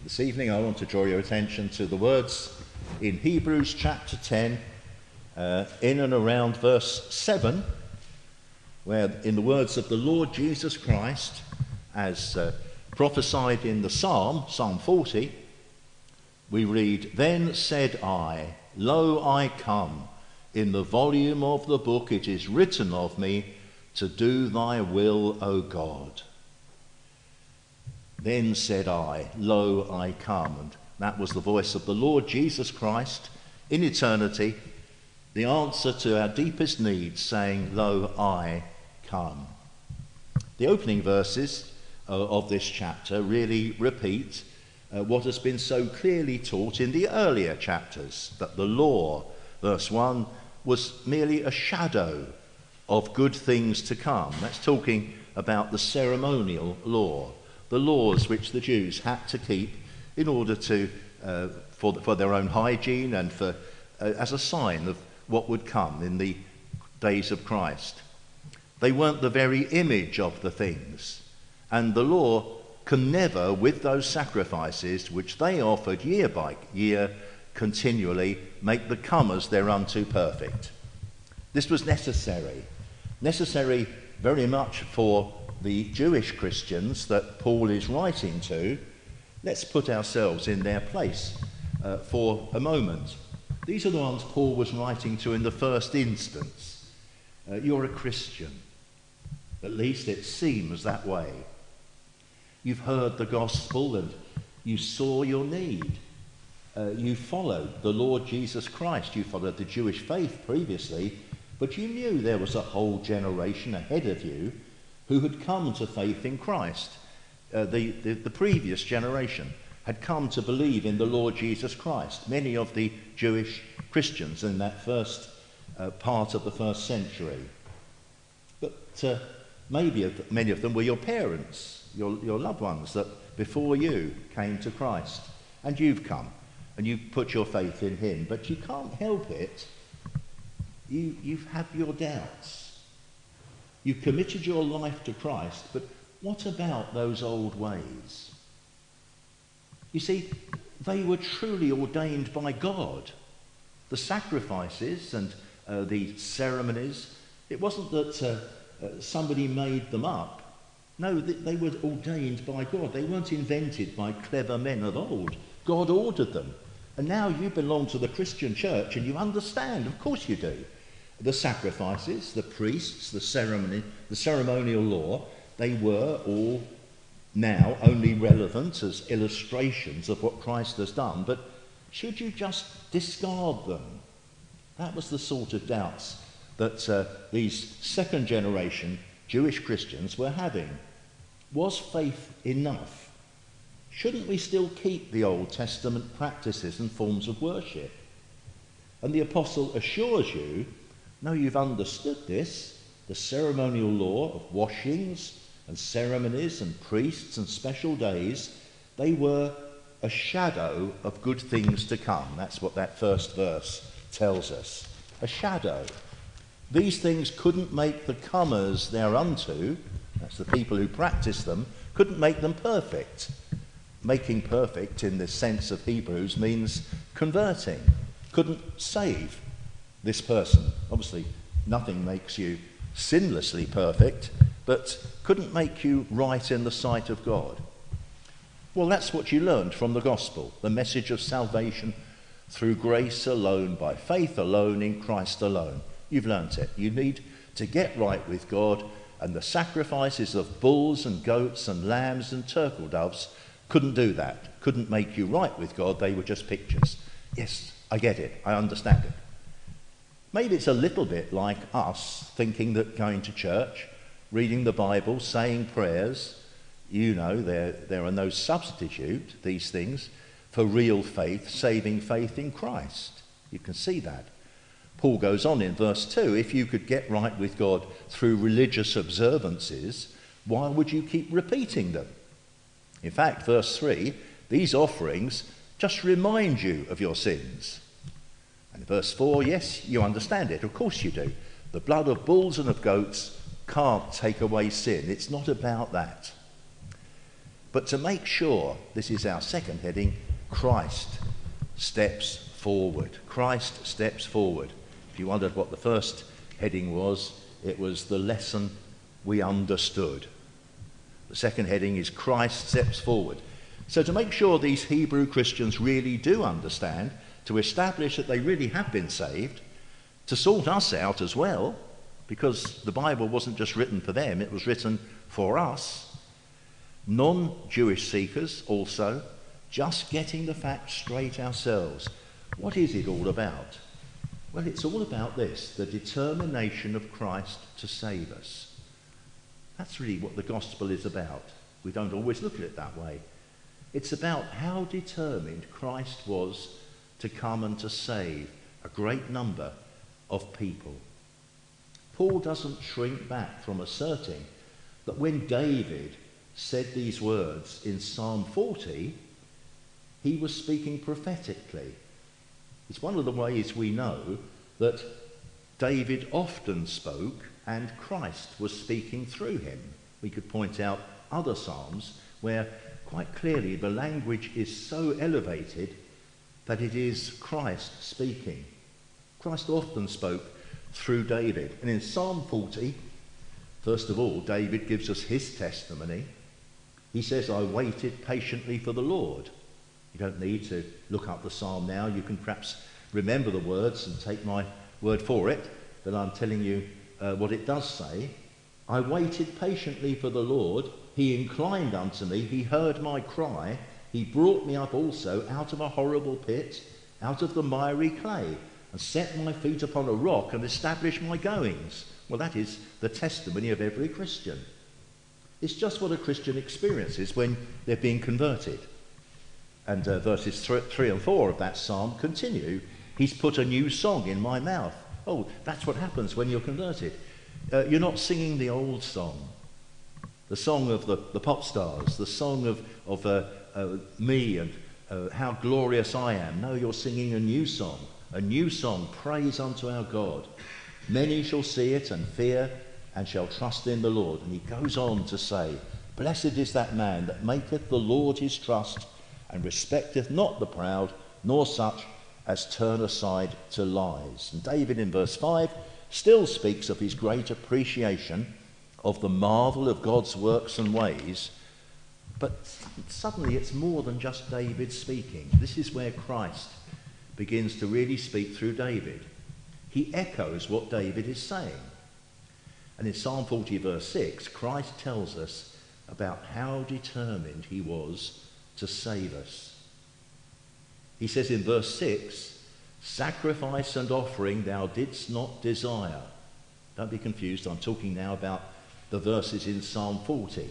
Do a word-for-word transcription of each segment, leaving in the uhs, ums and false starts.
This evening I want to draw your attention to the words in Hebrews chapter ten, uh, in and around verse seven, where in the words of the Lord Jesus Christ, as uh, prophesied in the Psalm, Psalm forty, we read, "Then said I, Lo, I come. In the volume of the book it is written of me, to do thy will, O God. Then said I, Lo, I come." And that was the voice of the Lord Jesus Christ in eternity, the answer to our deepest needs, saying, "Lo, I come." The opening verses uh, of this chapter really repeat uh, what has been so clearly taught in the earlier chapters, that the law, verse one, was merely a shadow of good things to come. That's talking about the ceremonial law, the laws which the Jews had to keep in order to, uh, for, for their own hygiene and for, uh, as a sign of what would come in the days of Christ. They weren't the very image of the things, and the law can never, with those sacrifices which they offered year by year, continually make the comers thereunto perfect. This was necessary, necessary very much for the Jewish Christians that Paul is writing to. Let's put ourselves in their place uh, for a moment. These are the ones Paul was writing to in the first instance. Uh, you're a Christian. At least it seems that way. You've heard the gospel and you saw your need. Uh, you followed the Lord Jesus Christ. You followed the Jewish faith previously, but you knew there was a whole generation ahead of you who had come to faith in Christ. Uh, the, the, the previous generation had come to believe in the Lord Jesus Christ. Many of the Jewish Christians in that first uh, part of the first century. But uh, maybe of, many of them were your parents, your, your loved ones that before you came to Christ. And you've come and you've put your faith in him. But you can't help it. You, you have your doubts. You've committed your life to Christ, but what about those old ways? You see, they were truly ordained by God. The sacrifices and uh, the ceremonies, it wasn't that uh, uh, somebody made them up. No, they, they were ordained by God. They weren't invented by clever men of old. God ordered them. And now you belong to the Christian church and you understand, of course you do. The sacrifices, the priests, the ceremony, the ceremonial law, they were all now only relevant as illustrations of what Christ has done. But should you just discard them? That was the sort of doubts that uh, these second generation Jewish Christians were having. Was faith enough? Shouldn't we still keep the Old Testament practices and forms of worship? And the apostle assures you, no, you've understood this. The ceremonial law of washings and ceremonies and priests and special days, they were a shadow of good things to come. That's what that first verse tells us. A shadow. These things couldn't make the comers thereunto, that's the people who practice them, couldn't make them perfect. Making perfect in the sense of Hebrews means converting. Couldn't save this person. Obviously, nothing makes you sinlessly perfect, but couldn't make you right in the sight of God. Well, that's what you learned from the gospel, the message of salvation through grace alone, by faith alone, in Christ alone. You've learnt it. You need to get right with God, and the sacrifices of bulls and goats and lambs and turtle doves couldn't do that, couldn't make you right with God. They were just pictures. Yes, I get it. I understand it. Maybe it's a little bit like us thinking that going to church, reading the Bible, saying prayers, you know, there, there are no substitute, these things, for real faith, saving faith in Christ. You can see that. Paul goes on in verse two, if you could get right with God through religious observances, why would you keep repeating them? In fact, verse three, these offerings just remind you of your sins. And verse four, yes, you understand it. Of course you do. The blood of bulls and of goats can't take away sin. It's not about that. But to make sure, this is our second heading, Christ steps forward. Christ steps forward. If you wondered what the first heading was, it was the lesson we understood. The second heading is Christ steps forward. So to make sure these Hebrew Christians really do understand, to establish that they really have been saved, to sort us out as well, because the Bible wasn't just written for them, it was written for us, non-Jewish seekers also, just getting the facts straight ourselves. What is it all about? Well, it's all about this, the determination of Christ to save us. That's really what the gospel is about. We don't always look at it that way. It's about how determined Christ was to come and to save a great number of people. Paul doesn't shrink back from asserting that when David said these words in Psalm forty, he was speaking prophetically. It's one of the ways we know that David often spoke and Christ was speaking through him. We could point out other psalms where quite clearly the language is so elevated that it is Christ speaking. Christ often spoke through David. And in Psalm forty, first of all, David gives us his testimony. He says, I waited patiently for the Lord. You don't need to look up the psalm now. You can perhaps remember the words and take my word for it, that I'm telling you uh, what it does say. I waited patiently for the Lord. He inclined unto me. He heard my cry. He brought me up also out of a horrible pit, out of the miry clay, and set my feet upon a rock and established my goings. Well, that is the testimony of every Christian. It's just what a Christian experiences when they're being converted. And uh, verses th- three and four of that psalm continue. He's put a new song in my mouth. Oh, that's what happens when you're converted. Uh, you're not singing the old song, the song of the, the pop stars, the song of, of uh, uh, me and uh, how glorious I am. No, you're singing a new song, a new song, praise unto our God. Many shall see it and fear and shall trust in the Lord. And he goes on to say, blessed is that man that maketh the Lord his trust and respecteth not the proud, nor such as turn aside to lies. And David in verse five still speaks of his great appreciation of the marvel of God's works and ways. But suddenly it's more than just David speaking. This is where Christ begins to really speak through David. He echoes what David is saying. And in Psalm forty verse six, Christ tells us about how determined he was to save us. He says in verse six, sacrifice and offering thou didst not desire. Don't be confused, I'm talking now about the verses in Psalm forty.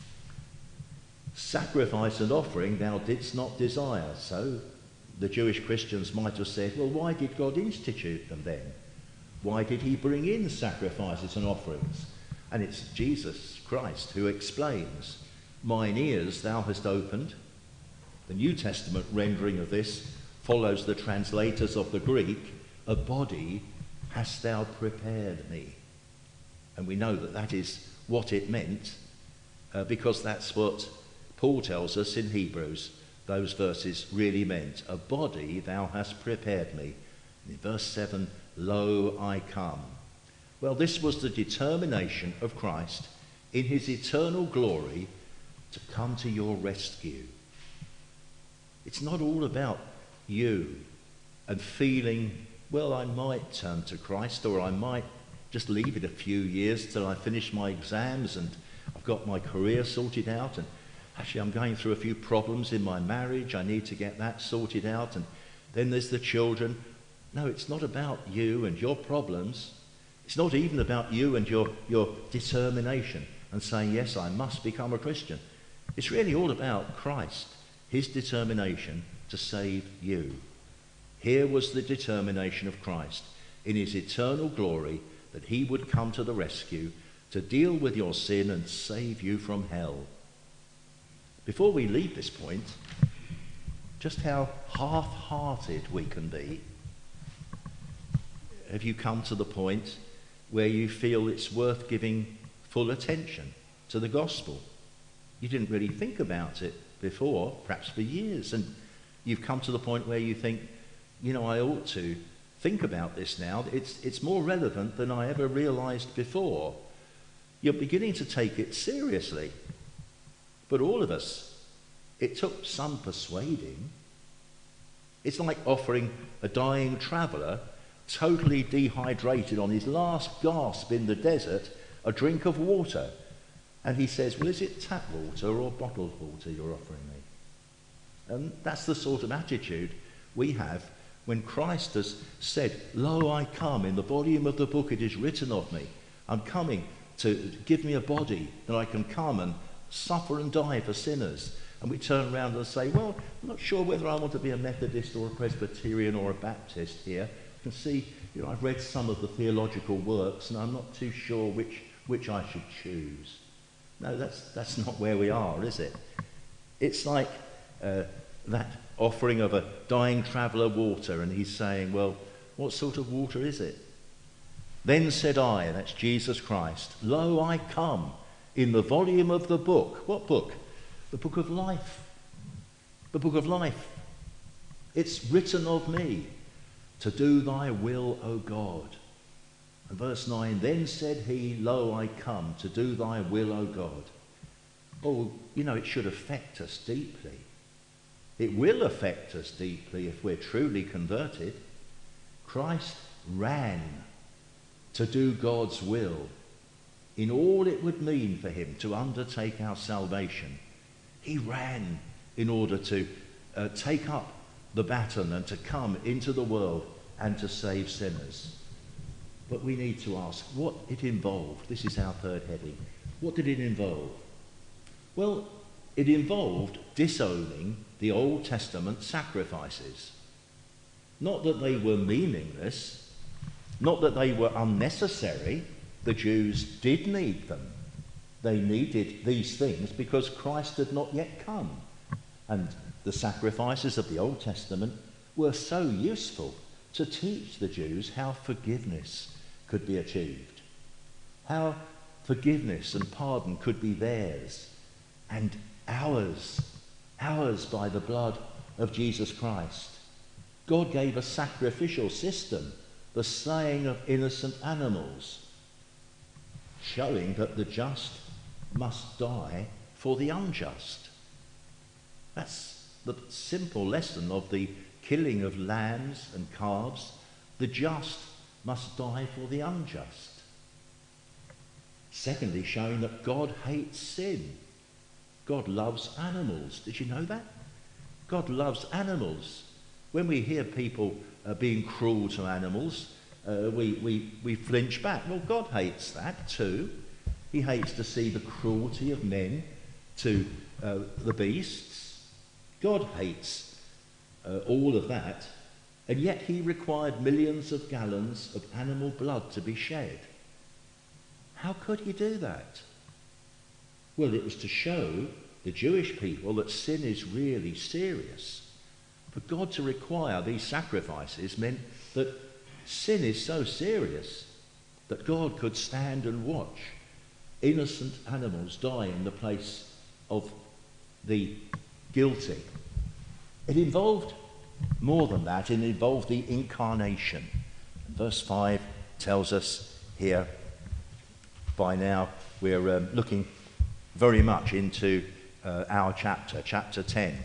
Sacrifice and offering thou didst not desire. So the Jewish Christians might have said, well, why did God institute them then? Why did he bring in sacrifices and offerings? And it's Jesus Christ who explains, mine ears thou hast opened. The New Testament rendering of this follows the translators of the Greek, a body hast thou prepared me. And we know that that is what it meant, uh, because that's what Paul tells us in Hebrews. Those verses really meant, a body thou hast prepared me. And in verse seven, lo, I come. Well, this was the determination of Christ in his eternal glory to come to your rescue. It's not all about you and feeling, well, I might turn to Christ, or I might just leave it a few years till I finish my exams and I've got my career sorted out, and actually I'm going through a few problems in my marriage, I need to get that sorted out, and then there's the children. No, it's not about you and your problems. It's not even about you and your, your determination and saying, yes, I must become a Christian. It's really all about Christ, his determination to save you. Here was the determination of Christ in his eternal glory, that he would come to the rescue to deal with your sin and save you from hell. Before we leave this point, just how half-hearted we can be. Have you come to the point where you feel it's worth giving full attention to the gospel? You didn't really think about it before, perhaps for years, and you've come to the point where you think, you know, I ought to think about this now. It's, it's more relevant than I ever realised before. You're beginning to take it seriously. But all of us, it took some persuading. It's like offering a dying traveller, totally dehydrated on his last gasp in the desert, a drink of water. And he says, well, is it tap water or bottled water you're offering me? And that's the sort of attitude we have when Christ has said, lo, I come, in the volume of the book it is written of me. I'm coming to give me a body that I can come and suffer and die for sinners. And we turn around and say, well, I'm not sure whether I want to be a Methodist or a Presbyterian or a Baptist here. You can see, you know, I've read some of the theological works and I'm not too sure which, which I should choose. No, that's, that's not where we are, is it? It's like uh, that offering of a dying traveller water, and he's saying, well, what sort of water is it? Then said I, that's Jesus Christ, lo, I come in the volume of the book. What book? The book of life. The book of life. It's written of me to do thy will, O God. And verse nine, then said he, lo, I come to do thy will, O God. Oh, you know, it should affect us deeply. It will affect us deeply if we're truly converted. Christ ran to do God's will in all it would mean for him to undertake our salvation. He ran in order to uh, take up the baton and to come into the world and to save sinners. But we need to ask what it involved. This is our third heading. What did it involve? Well, it involved disowning the Old Testament sacrifices. Not that they were meaningless, not that they were unnecessary. The Jews did need them. They needed these things because Christ had not yet come. And the sacrifices of the Old Testament were so useful to teach the Jews how forgiveness could be achieved, how forgiveness and pardon could be theirs and ours, ours by the blood of Jesus Christ. God gave a sacrificial system, the slaying of innocent animals, showing that the just must die for the unjust. That's the simple lesson of the killing of lambs and calves. The just must die for the unjust. Secondly, showing that God hates sin. God loves animals. Did you know that? God loves animals. When we hear people uh, being cruel to animals, uh, we, we, we flinch back. Well, God hates that too. He hates to see the cruelty of men to uh, the beasts. God hates uh, all of that. And yet he required millions of gallons of animal blood to be shed. How could he do that? Well, it was to show the Jewish people that sin is really serious. For God to require these sacrifices meant that sin is so serious that God could stand and watch innocent animals die in the place of the guilty. It involved more than that. It involved the incarnation. Verse five tells us here, by now we're um, looking very much into uh, our chapter, chapter ten.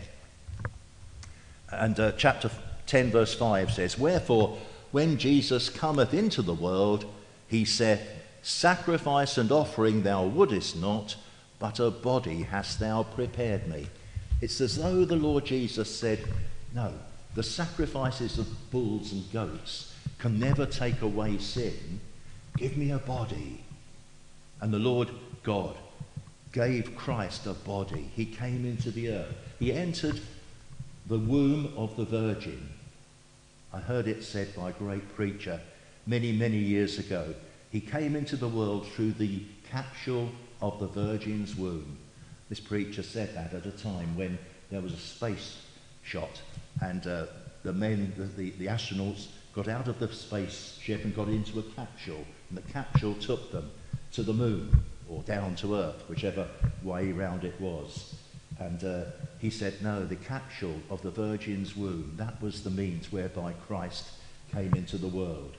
And uh, chapter ten verse five says, wherefore, when Jesus cometh into the world, he saith, sacrifice and offering thou wouldest not, but a body hast thou prepared me. It's as though the Lord Jesus said, no, the sacrifices of bulls and goats can never take away sin. Give me a body. And the Lord God gave Christ a body. He came into the earth. He entered the womb of the Virgin. I heard it said by a great preacher many, many years ago. He came into the world through the capsule of the Virgin's womb. This preacher said that at a time when there was a space shot and uh, the men, the, the, the astronauts, got out of the spaceship and got into a capsule, and the capsule took them to the moon, or down to earth, whichever way round it was. And uh, he said, no, the capsule of the Virgin's womb, that was the means whereby Christ came into the world.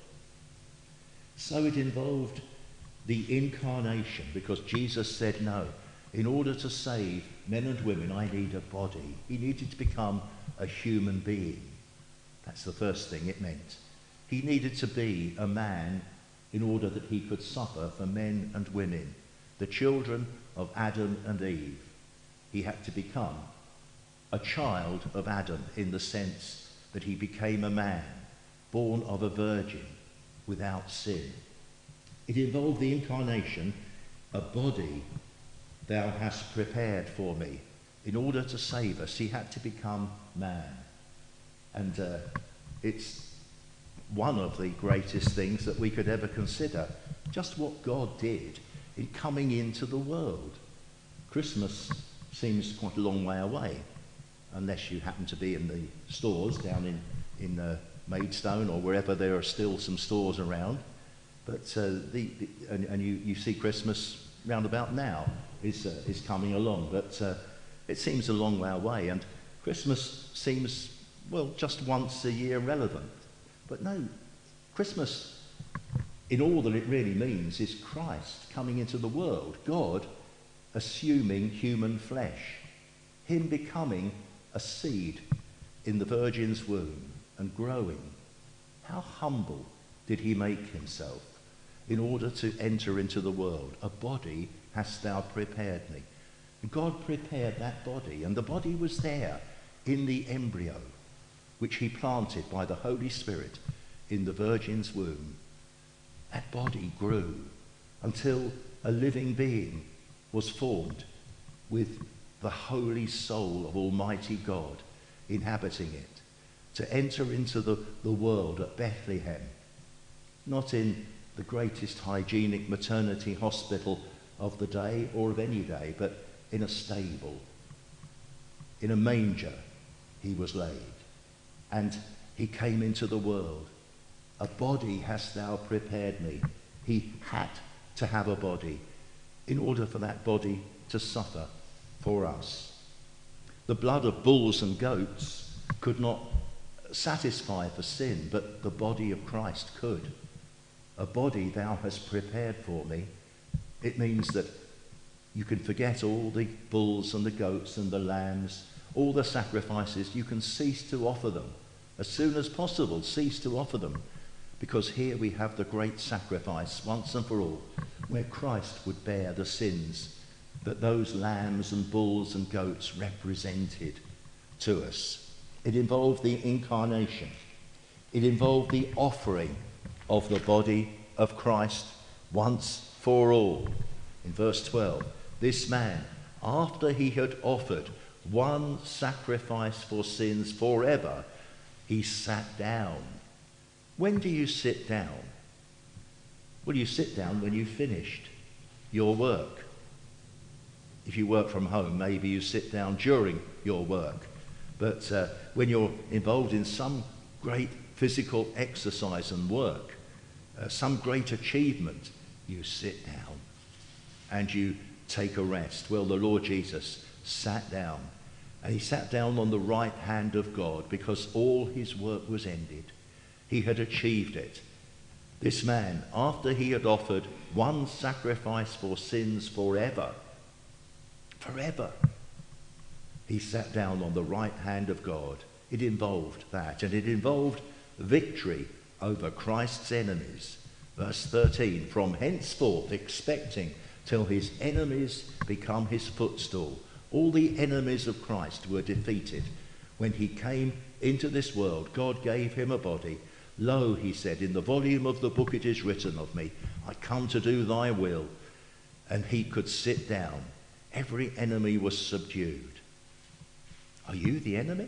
So it involved the incarnation, because Jesus said, no, in order to save men and women, I need a body. He needed to become a human being. That's the first thing it meant. He needed to be a man in order that he could suffer for men and women, the children of Adam and Eve. He had to become a child of Adam in the sense that he became a man, born of a virgin, without sin. It involved the incarnation, a body thou hast prepared for me. In order to save us, he had to become man. And uh, it's one of the greatest things that we could ever consider, just what God did in coming into the world. Christmas seems quite a long way away, unless you happen to be in the stores down in, in uh, Maidstone or wherever there are still some stores around. But uh, the, the and, and you, you see Christmas round about now is, uh, is coming along, but uh, it seems a long way away, and Christmas seems, well, just once a year relevant. But no, Christmas, in all that it really means, is Christ coming into the world, God assuming human flesh, him becoming a seed in the Virgin's womb and growing. How humble did he make himself in order to enter into the world? A body hast thou prepared me. And God prepared that body, and the body was there in the embryo, which he planted by the Holy Spirit in the Virgin's womb. That body grew until a living being was formed with the holy soul of Almighty God inhabiting it, to enter into the, the world at Bethlehem, not in the greatest hygienic maternity hospital of the day or of any day, but in a stable, in a manger he was laid, and he came into the world. A body hast thou prepared me. He had to have a body in order for that body to suffer for us. The blood of bulls and goats could not satisfy for sin, but the body of Christ could. A body thou hast prepared for me. It means that you can forget all the bulls and the goats and the lambs, all the sacrifices. You can cease to offer them as soon as possible. Cease to offer them, because here we have the great sacrifice once and for all, where Christ would bear the sins that those lambs and bulls and goats represented to us. It involved the incarnation. It involved the offering of the body of Christ once for all. In verse twelve, this man, after he had offered one sacrifice for sins forever, he sat down. When do you sit down? Well, you sit down when you've finished your work. If you work from home, maybe you sit down during your work. But uh, when you're involved in some great physical exercise and work, uh, some great achievement, you sit down and you take a rest. Well, the Lord Jesus sat down, and he sat down on the right hand of God because all his work was ended. He had achieved it. This man, after he had offered one sacrifice for sins forever, forever, he sat down on the right hand of God. It involved that, and it involved victory over Christ's enemies. Verse thirteen, from henceforth expecting till his enemies become his footstool. All the enemies of Christ were defeated. When he came into this world, God gave him a body. Lo, he said, in the volume of the book it is written of me, I come to do thy will. And he could sit down. Every enemy was subdued. Are you the enemy?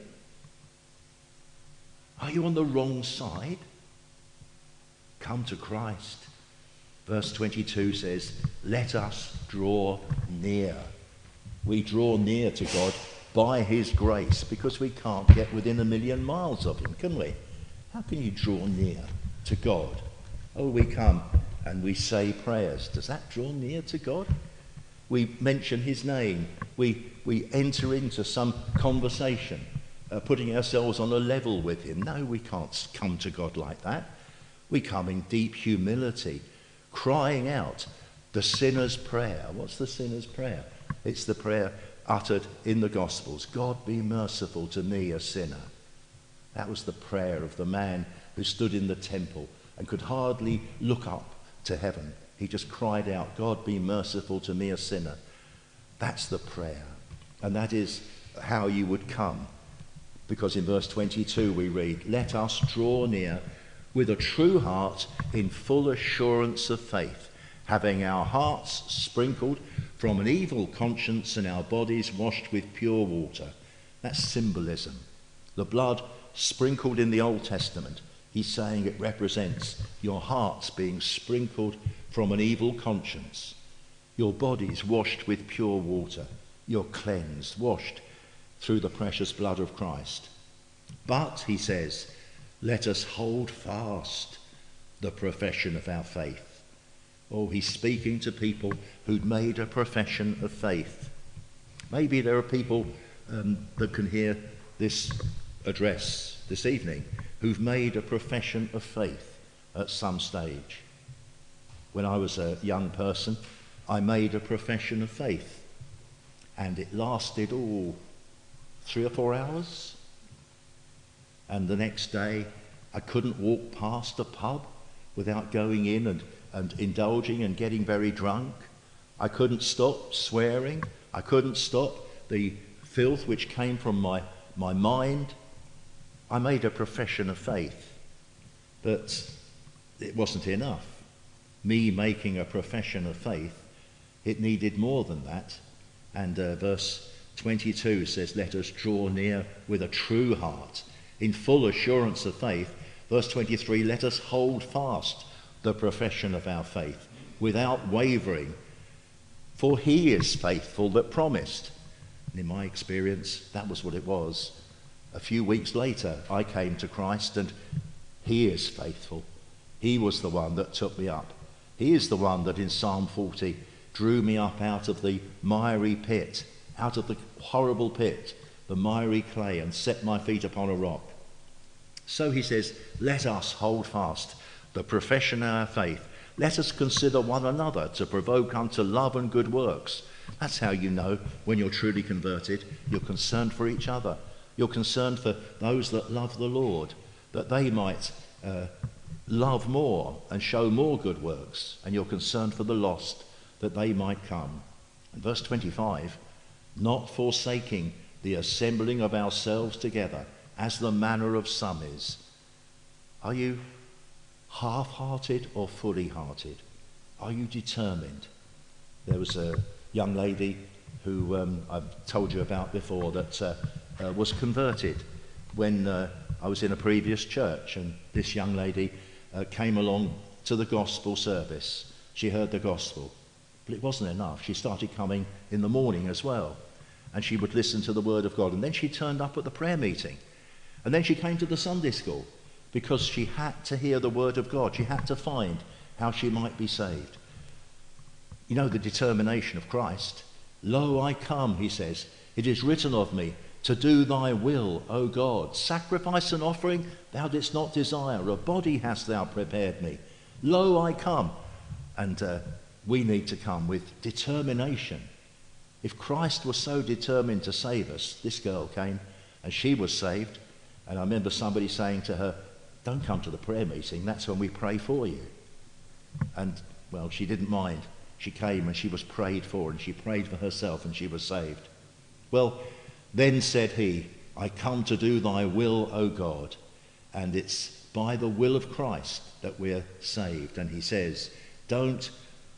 Are you on the wrong side? Come to Christ. Verse twenty-two says, let us draw near. We draw near to God by his grace, because we can't get within a million miles of him, can we? How can you draw near to God? Oh, we come and we say prayers. Does that draw near to God? We mention his name. We, we enter into some conversation, uh, putting ourselves on a level with him. No, we can't come to God like that. We come in deep humility, crying out the sinner's prayer. What's the sinner's prayer? It's the prayer uttered in the Gospels. God, be merciful to me, a sinner. That was the prayer of the man who stood in the temple and could hardly look up to heaven. He just cried out, God, be merciful to me, a sinner. That's the prayer. And that is how you would come. Because in verse twenty-two we read, let us draw near with a true heart in full assurance of faith, having our hearts sprinkled from an evil conscience and our bodies washed with pure water. That's symbolism. The blood sprinkled in the Old Testament, he's saying it represents your hearts being sprinkled from an evil conscience, your bodies washed with pure water, you're cleansed, washed through the precious blood of Christ. But, he says, let us hold fast the profession of our faith. Oh, he's speaking to people who'd made a profession of faith. Maybe there are people um, that can hear this address this evening who've made a profession of faith at some stage. When I was a young person, I made a profession of faith, and it lasted, oh, three or four hours. And the next day, I couldn't walk past a pub without going in and, and indulging and getting very drunk. I couldn't stop swearing. I couldn't stop the filth which came from my, my mind. I made a profession of faith, but it wasn't enough. Me making a profession of faith, it needed more than that. And uh, verse twenty-two says, let us draw near with a true heart, in full assurance of faith. Verse twenty-three, let us hold fast the profession of our faith without wavering, for he is faithful that promised. And in my experience, that was what it was. A few weeks later, I came to Christ, and he is faithful. He was the one that took me up. He is the one that in Psalm forty drew me up out of the miry pit, out of the horrible pit, the miry clay, and set my feet upon a rock. So he says, let us hold fast the profession of our faith. Let us consider one another to provoke unto love and good works. That's how you know when you're truly converted. You're concerned for each other. You're concerned for those that love the Lord, that they might uh, love more and show more good works. And you're concerned for the lost, that they might come. And verse twenty-five, not forsaking the assembling of ourselves together, as the manner of some is. Are you half-hearted or fully-hearted? Are you determined? There was a young lady who um, I've told you about before that uh, uh, was converted when uh, I was in a previous church, and this young lady uh, came along to the gospel service. She heard the gospel, but it wasn't enough. She started coming in the morning as well, and she would listen to the word of God, and then she turned up at the prayer meeting, and then she came to the Sunday school because she had to hear the word of God. She had to find how she might be saved. You know the determination of Christ. Lo, I come, he says. It is written of me to do thy will, O God. Sacrifice and offering thou didst not desire. A body hast thou prepared me. Lo, I come. And uh, we need to come with determination. If Christ was so determined to save us, this girl came and she was saved. And I remember somebody saying to her, don't come to the prayer meeting, that's when we pray for you. And, well, she didn't mind. She came and she was prayed for, and she prayed for herself, and she was saved. Well, then said he, I come to do thy will, O God. And it's by the will of Christ that we're saved. And he says, don't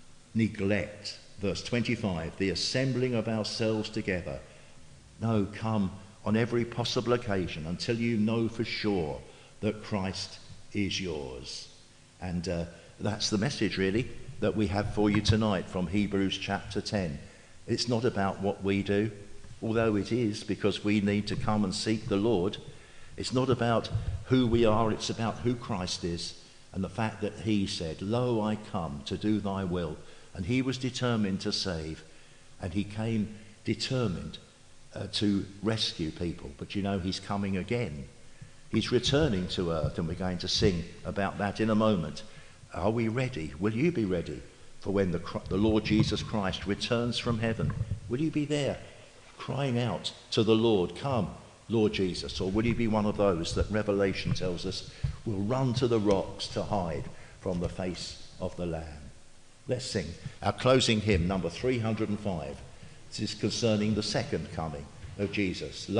neglect, verse twenty-five, the assembling of ourselves together. No, come on every possible occasion until you know for sure that Christ is yours. And uh, that's the message, really, that we have for you tonight from Hebrews chapter ten. It's not about what we do, although it is, because we need to come and seek the Lord. It's not about who we are, it's about who Christ is, and the fact that he said, Lo, I come to do thy will. And he was determined to save. and he came determined uh, to rescue people. But you know, he's coming again. He's returning to earth, and we're going to sing about that in a moment. Are we ready? Will you be ready for when the, the Lord Jesus Christ returns from heaven? Will you be there crying out to the Lord, come, Lord Jesus? Or will you be one of those that Revelation tells us will run to the rocks to hide from the face of the Lamb? Let's sing our closing hymn, number three hundred and five. This is concerning the second coming of Jesus.